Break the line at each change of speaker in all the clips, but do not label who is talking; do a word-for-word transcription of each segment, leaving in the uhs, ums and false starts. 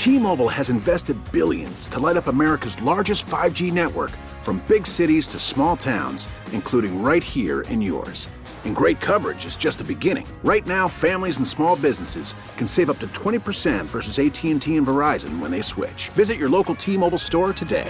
T-Mobile has invested billions to light up America's largest five G network, from big cities to small towns, including right here in yours. And great coverage is just the beginning. Right now, families and small businesses can save up to twenty percent versus A T and T and Verizon when they switch. Visit your local T-Mobile store today.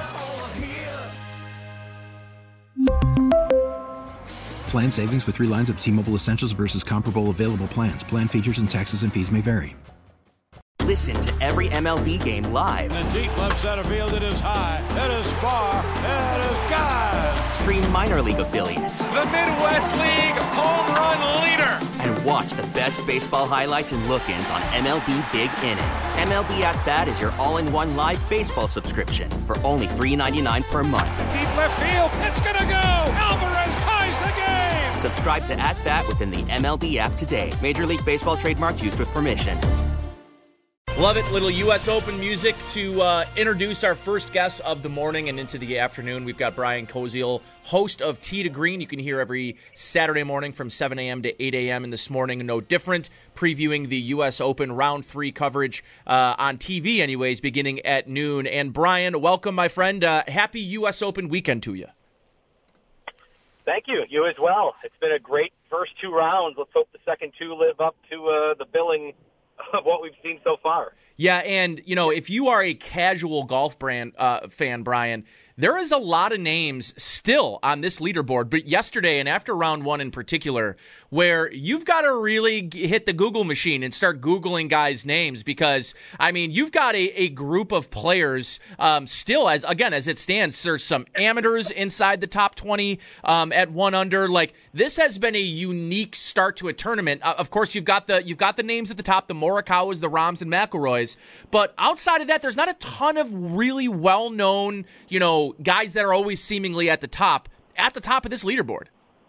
Plan savings with three lines of T-Mobile Essentials versus comparable available plans. Plan features and taxes and fees may vary.
Listen to every M L B game live.
In the deep left center field, it is high, it is far, it is gone.
Stream minor league affiliates.
The Midwest League home run leader.
And watch the best baseball highlights and look-ins on M L B Big Inning. M L B At Bat is your all-in-one live baseball subscription for only three dollars and ninety-nine cents per month.
Deep left field, it's gonna go. Alvarez ties the game.
Subscribe to At Bat within the M L B app today. Major League Baseball trademarks used with permission.
Love it. Little U S Open music to uh, introduce our first guest of the morning and into the afternoon. We've got Brian Koziol, host of Tee to Green. You can hear every Saturday morning from seven a.m. to eight a.m. and this morning, no different, previewing the U S Open round three coverage uh, on T V anyways, beginning at noon. And Brian, welcome, my friend. Uh, happy U S Open weekend to you.
Thank you. You as well. It's been a great first two rounds. Let's hope the second two live up to uh, the billing of what we've seen so far.
Yeah, and, you know, if you are a casual golf brand uh, fan, Brian, there is a lot of names still on this leaderboard, but yesterday and after round one in particular, where you've got to really hit the Google machine and start Googling guys' names because, I mean, you've got a, a group of players um, still, as again, as it stands, there's some amateurs inside the top twenty um, at one under. Like, this has been a unique start to a tournament. Uh, of course, you've got the you've got the names at the top, the Morikawas, the Rahms, and McIlroys, but outside of that, there's not a ton of really well-known, you know, guys that are always seemingly at the top, at the top of this leaderboard.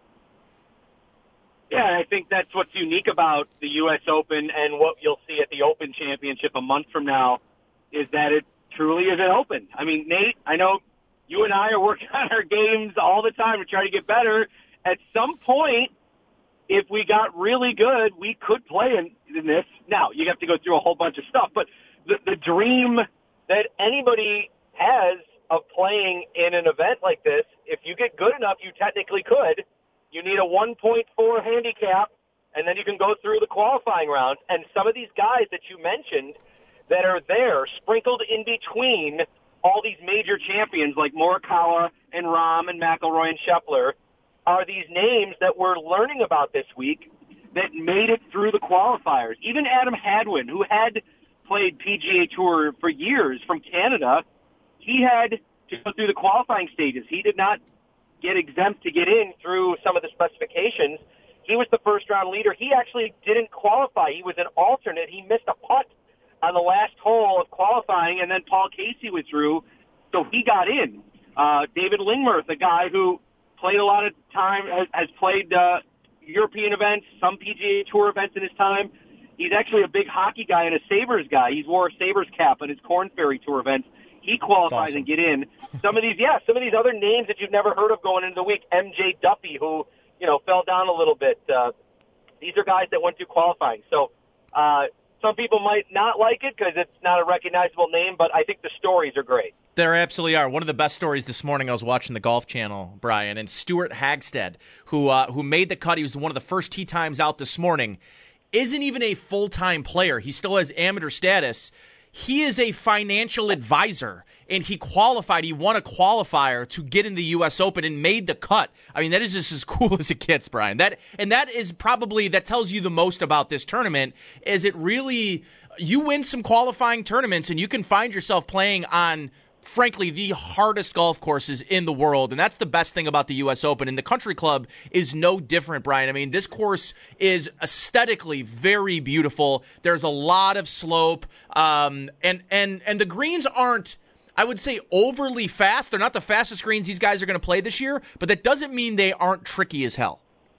Yeah, I think that's what's unique about the U S Open and what you'll see at the Open Championship a month from now is that it truly is an Open. I mean, Nate, I know you and I are working on our games all the time to try to get better. At some point, if we got really good, we could play in, in this. Now, you have to go through a whole bunch of stuff, but the, the dream that anybody has of playing in an event like this, if you get good enough, you technically could. You need a one point four handicap, and then you can go through the qualifying rounds. And some of these guys that you mentioned that are there, sprinkled in between all these major champions like Morikawa and Rahm and McIlroy and Scheffler, are these names that we're learning about this week that made it through the qualifiers. Even Adam Hadwin, who had played P G A Tour for years from Canada, he had to go through the qualifying stages. He did not get exempt to get in through some of the specifications. He was the first-round leader. He actually didn't qualify. He was an alternate. He missed a putt on the last hole of qualifying, and then Paul Casey withdrew, so he got in. Uh, David Lingmerth, a guy who played a lot of time, has, has played uh, European events, some P G A Tour events in his time. He's actually a big hockey guy and a Sabres guy. He's wore a Sabres cap on his Korn Ferry Tour events. He qualifies awesome. And get in. Some of these, yeah, some of these other names that you've never heard of going into the week. M J Duffy, who, you know, fell down a little bit. Uh, these are guys that went through qualifying. So uh, some people might not like it because it's not a recognizable name, but I think the stories are great.
There absolutely are. One of the best stories this morning, I was watching the Golf Channel, Brian, and Stuart Hagstead, who uh, who made the cut. He was one of the first tee times out this morning. Isn't even a full-time player. He still has amateur status. He is a financial advisor, and he qualified. He won a qualifier to get in the U S Open and made the cut. I mean, that is just as cool as it gets, Brian. That and that is probably, that tells you the most about this tournament, is it really, you win some qualifying tournaments, and you can find yourself playing on, frankly, the hardest golf courses in the world, and that's the best thing about the U S Open. And the Country Club is no different, Brian. I mean, this course is aesthetically very beautiful. There's a lot of slope, um, and and and the greens aren't, I would say, overly fast. They're not the fastest greens these guys are going to play this year, but that doesn't mean they aren't tricky as hell.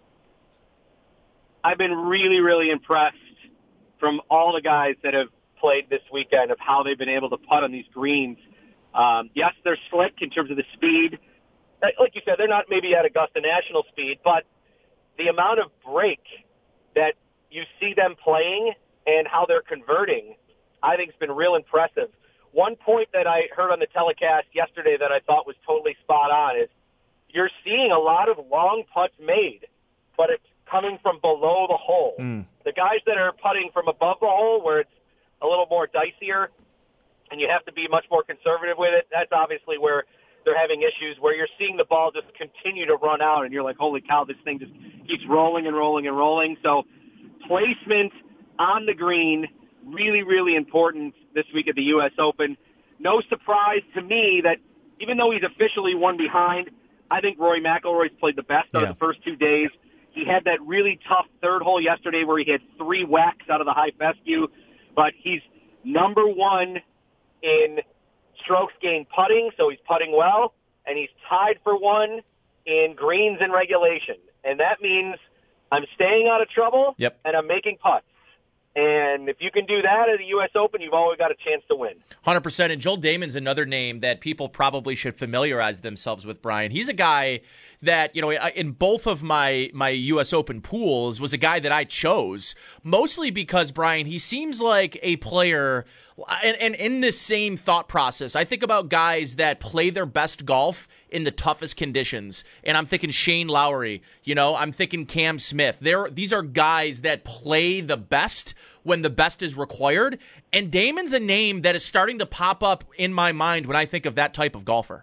I've been really, really impressed from all the guys that have played this weekend of how they've been able to putt on these greens. Um, yes, they're slick in terms of the speed. Like you said, they're not maybe at Augusta National speed, but the amount of break that you see them playing and how they're converting I think has been real impressive. One point that I heard on the telecast yesterday that I thought was totally spot on is you're seeing a lot of long putts made, but it's coming from below the hole. Mm. The guys that are putting from above the hole where it's a little more dicier and you have to be much more conservative with it, that's obviously where they're having issues, where you're seeing the ball just continue to run out and you're like, holy cow, this thing just keeps rolling and rolling and rolling. So placement on the green, really, really important this week at the U S Open. No surprise to me that even though he's officially one behind, I think Rory McIlroy's played the best out yeah. of the first two days. He had that really tough third hole yesterday where he had three whacks out of the high fescue, but he's number one in strokes gained putting, so he's putting well, and he's tied for one in greens in regulation. And that means I'm staying out of trouble,
yep.
and I'm making putts. And if you can do that at the U S Open, you've always got a chance to win.
one hundred percent. And Joel Dahmen's another name that people probably should familiarize themselves with, Brian. He's a guy that, you know, in both of my, my U S Open pools was a guy that I chose, mostly because, Brian, he seems like a player, and, and in this same thought process, I think about guys that play their best golf in the toughest conditions. And I'm thinking Shane Lowry, you know, I'm thinking Cam Smith. They're, these are guys that play the best when the best is required. And Dahmen's a name that is starting to pop up in my mind when I think of that type of golfer.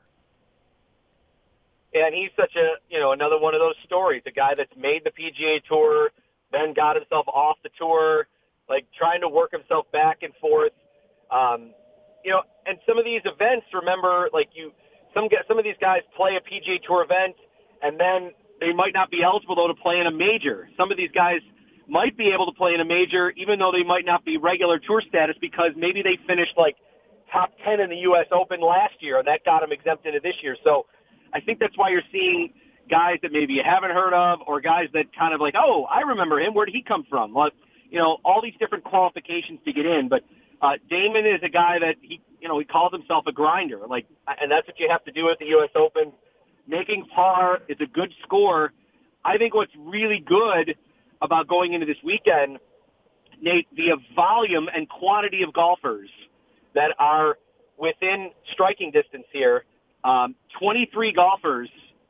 And he's such a, you know, another one of those stories, a guy that's made the P G A Tour, then got himself off the tour, like trying to work himself back and forth. Um, you know, and some of these events, remember, like you, some some of these guys play a P G A Tour event, and then they might not be eligible, though, to play in a major. Some of these guys might be able to play in a major, even though they might not be regular tour status, because maybe they finished, like, top ten in the U S Open last year, and that got them exempt into this year. So I think that's why you're seeing guys that maybe you haven't heard of, or guys that kind of like, oh, I remember him. Where did he come from? Well, you know, all these different qualifications to get in. But uh, Dahmen is a guy that he, you know, he calls himself a grinder. Like, and that's what you have to do at the U S Open. Making par is a good score. I think what's really good about going into this weekend, Nate, the volume and quantity of golfers that are within striking distance here. Um, twenty-three golfers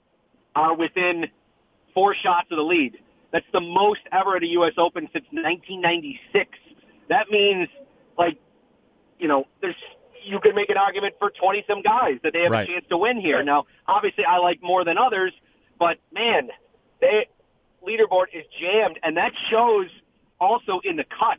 are within four shots of the lead. That's the most ever at a U S Open since nineteen ninety-six. That means, like, you know, there's you can make an argument for twenty-some guys that they have right. a chance to win here. Now, obviously, I like more than others, but, man, they leaderboard is jammed, and that shows also in the cut.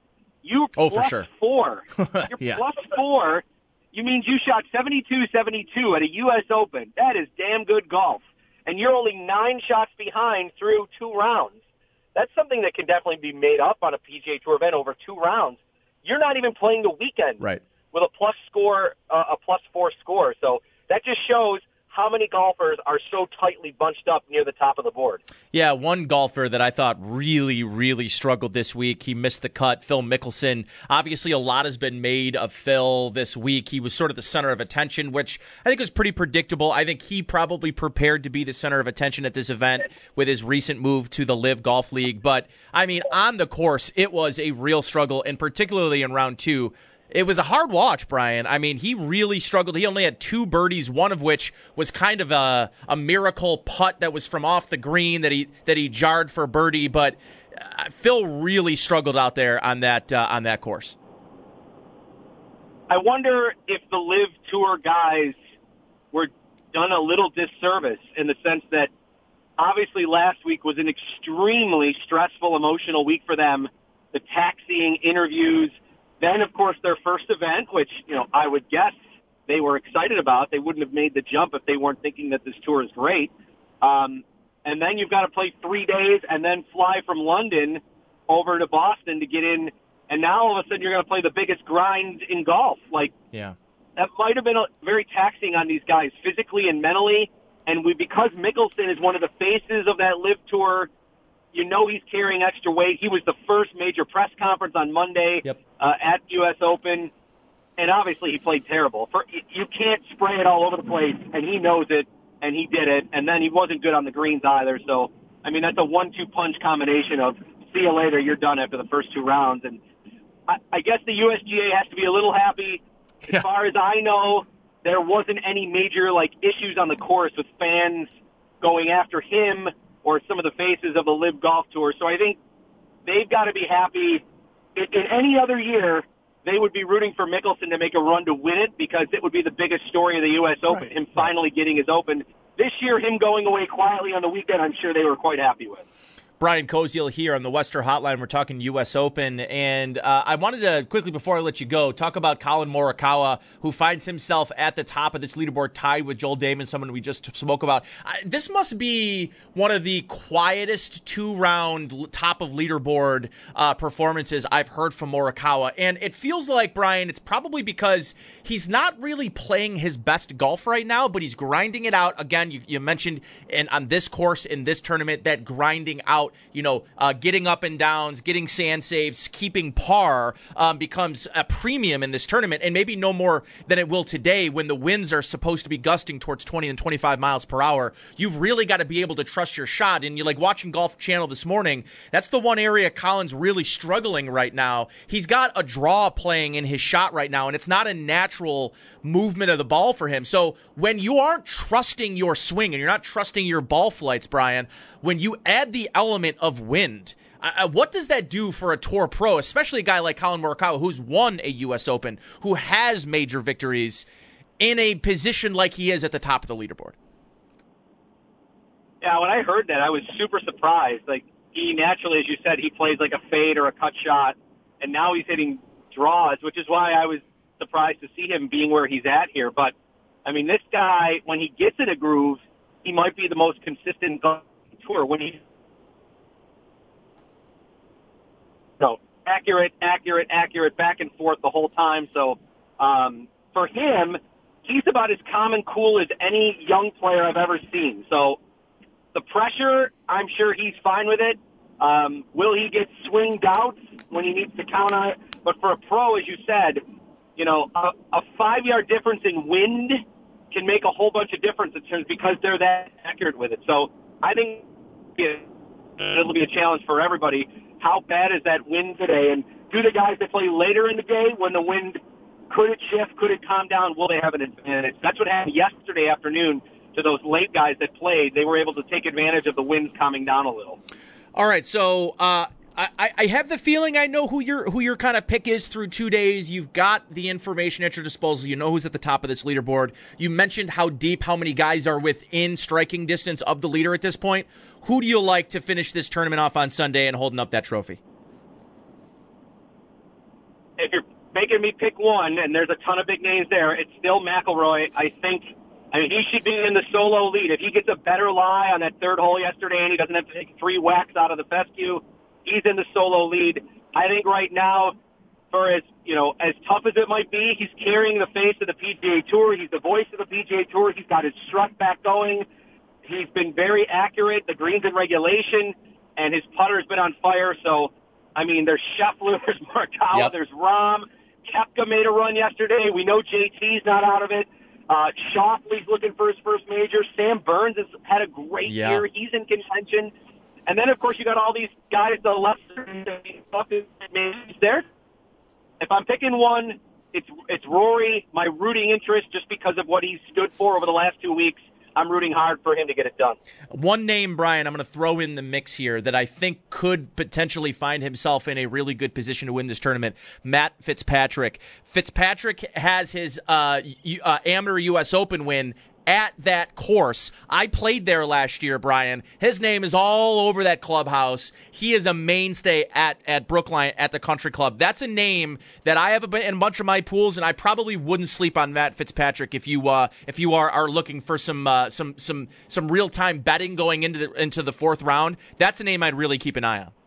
You
oh,
plus
for sure.
four. You're
yeah.
plus four. You mean you shot seventy-two seventy-two at a U S Open. That is damn good golf. And you're only nine shots behind through two rounds. That's something that can definitely be made up on a P G A Tour event over two rounds. You're not even playing the weekend
right.
with a plus score, uh, a plus four score. So that just shows how many golfers are so tightly bunched up near the top of the board.
Yeah, one golfer that I thought really, really struggled this week. He missed the cut, Phil Mickelson. Obviously, a lot has been made of Phil this week. He was sort of the center of attention, which I think was pretty predictable. I think he probably prepared to be the center of attention at this event with his recent move to the Live Golf League. But, I mean, on the course, it was a real struggle, and particularly in round two, it was a hard watch, Brian. I mean, he really struggled. He only had two birdies, one of which was kind of a, a miracle putt that was from off the green that he that he jarred for birdie. But uh, Phil really struggled out there on that uh, on that course.
I wonder if the Live Tour guys were done a little disservice in the sense that obviously last week was an extremely stressful, emotional week for them. The taxiing, interviews. Then, of course, their first event, which, you know, I would guess they were excited about. They wouldn't have made the jump if they weren't thinking that this tour is great. Um, and then you've got to play three days and then fly from London over to Boston to get in. And now all of a sudden you're going to play the biggest grind in golf. Like,
yeah,
that might have been a, very taxing on these guys physically and mentally. And we, because Mickelson is one of the faces of that Live Tour, you know he's carrying extra weight. He was the first major press conference on Monday
yep.
uh, at U S Open, and obviously he played terrible. For, you can't spray it all over the place, and he knows it, and he did it, and then he wasn't good on the greens either. So, I mean, that's a one two punch combination of see you later, you're done after the first two rounds. And I, I guess the U S G A has to be a little happy. As
Yeah.
far as I know, there wasn't any major like issues on the course with fans going after him or some of the faces of the Live Golf Tour. So I think they've got to be happy. In, in any other year, they would be rooting for Mickelson to make a run to win it because it would be the biggest story of the U S Open,
Right.
him finally getting his Open. This year, him going away quietly on the weekend, I'm sure they were quite happy with.
Brian Koziel here on the Western Hotline. We're talking U S Open, and uh, I wanted to quickly, before I let you go, talk about Colin Morikawa, who finds himself at the top of this leaderboard, tied with Joel Damon, someone we just spoke about. Uh, this must be one of the quietest two-round top of leaderboard uh, performances I've heard from Morikawa, and it feels like, Brian, it's probably because he's not really playing his best golf right now, but he's grinding it out. Again, you, you mentioned in, on this course, in this tournament, that grinding out, you know, uh, getting up and downs, getting sand saves, keeping par um, becomes a premium in this tournament, and maybe no more than it will today when the winds are supposed to be gusting towards twenty and twenty-five miles per hour. You've really got to be able to trust your shot, and you're like watching Golf Channel this morning. That's the one area Colin's really struggling right now. He's got a draw playing in his shot right now, and it's not a natural movement of the ball for him. So when you aren't trusting your swing and you're not trusting your ball flights, Brian, when you add the element of wind, uh, what does that do for a tour pro, especially a guy like Colin Morikawa, who's won a U S Open, who has major victories in a position like he is at the top of the leaderboard?
Yeah, when I heard that, I was super surprised. Like, he naturally, as you said, he plays like a fade or a cut shot, and now he's hitting draws, which is why I was surprised to see him being where he's at here. But, I mean, this guy, when he gets in a groove, he might be the most consistent golfer on the tour. When he So accurate, accurate, accurate, back and forth the whole time. So um, for him, he's about as calm and cool as any young player I've ever seen. So the pressure, I'm sure he's fine with it. Um, will he get swing doubts when he needs to count on it? But for a pro, as you said, you know, a, a five-yard difference in wind can make a whole bunch of difference in terms because they're that accurate with it. So I think it'll be a challenge for everybody. How bad is that wind today? And do the guys that play later in the day when the wind, could it shift? Could it calm down? Will they have an advantage? That's what happened yesterday afternoon to those late guys that played. They were able to take advantage of the winds calming down a little.
All right, so uh, I, I have the feeling I know who your who your kind of pick is through two days. You've got the information at your disposal. You know who's at the top of this leaderboard. You mentioned how deep, how many guys are within striking distance of the leader at this point. Who do you like to finish this tournament off on Sunday and holding up that trophy?
If you're making me pick one, and there's a ton of big names there, it's still McIlroy. I think, I mean, he should be in the solo lead. If he gets a better lie on that third hole yesterday and he doesn't have to take three whacks out of the fescue, he's in the solo lead. I think right now, for as, you know, as tough as it might be, he's carrying the face of the P G A Tour. He's the voice of the P G A Tour. He's got his strut back going. He's been very accurate. The green's in regulation, and his putter's been on fire. So, I mean, there's Scheffler, there's Morikawa,
Yep.
there's Rahm. Koepka made a run yesterday. We know J T's not out of it. Uh, Schauffele's looking for his first major. Sam Burns has had a great
Yeah.
year. He's in contention. And then, of course, you got all these guys, the lesser names there. If I'm picking one, it's it's Rory, my rooting interest, just because of what he's stood for over the last two weeks. I'm rooting hard for him to get it done.
One name, Brian, I'm going to throw in the mix here that I think could potentially find himself in a really good position to win this tournament, Matt Fitzpatrick. Fitzpatrick has his uh, uh, amateur U S Open win at that course. I played there last year, Brian. His name is all over that clubhouse. He is a mainstay at, at Brookline at the country club. That's a name that I have in a bunch of my pools, and I probably wouldn't sleep on Matt Fitzpatrick if you uh, if you are, are looking for some uh, some some some real time betting going into the into the fourth round. That's a name I'd really keep an eye on.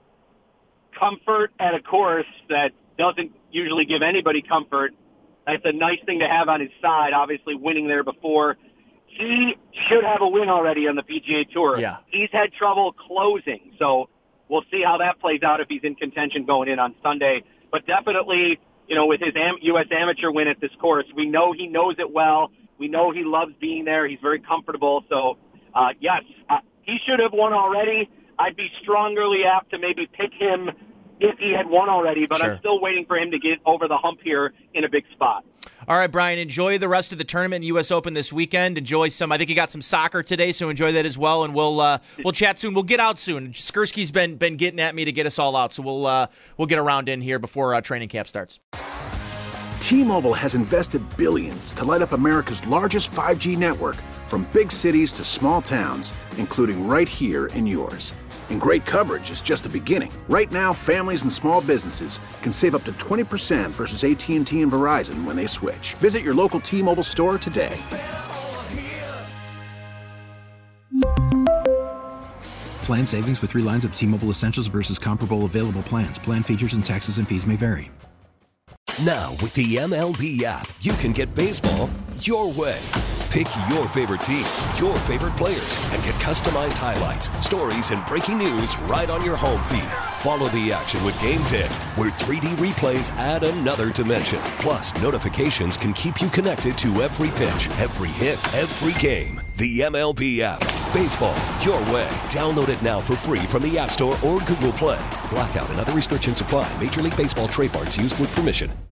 Comfort at a course that doesn't usually give anybody comfort. That's a nice thing to have on his side, obviously winning there before. He should have a win already on the P G A Tour.
Yeah.
He's had trouble closing, so we'll see how that plays out if he's in contention going in on Sunday. But definitely, you know, with his U S amateur win at this course, we know he knows it well. We know he loves being there. He's very comfortable. So, uh, yes, uh, he should have won already. I'd be strongly apt to maybe pick him if he had won already, but
Sure.
I'm still waiting for him to get over the hump here in a big spot.
All right, Brian, enjoy the rest of the tournament, U S Open this weekend. Enjoy some, I think you got some soccer today, so enjoy that as well, and we'll uh, we'll chat soon. We'll get out soon. Skursky's been been getting at me to get us all out, so we'll uh, we'll get around in here before uh, training camp starts.
T-Mobile has invested billions to light up America's largest five G network, from big cities to small towns, including right here in yours. And great coverage is just the beginning. Right now, families and small businesses can save up to twenty percent versus A T and T and Verizon when they switch. Visit your local T-Mobile store today.
Plan savings with three lines of T-Mobile Essentials versus comparable available plans. Plan features and taxes and fees may vary.
Now, with the M L B app, you can get baseball your way. Pick your favorite team, your favorite players, and get customized highlights, stories, and breaking news right on your home feed. Follow the action with Game ten, where three D replays add another dimension. Plus, notifications can keep you connected to every pitch, every hit, every game. The M L B app. Baseball your way. Download it now for free from the App Store or Google Play. Blackout and other restrictions apply. Major League Baseball trademarks used with permission.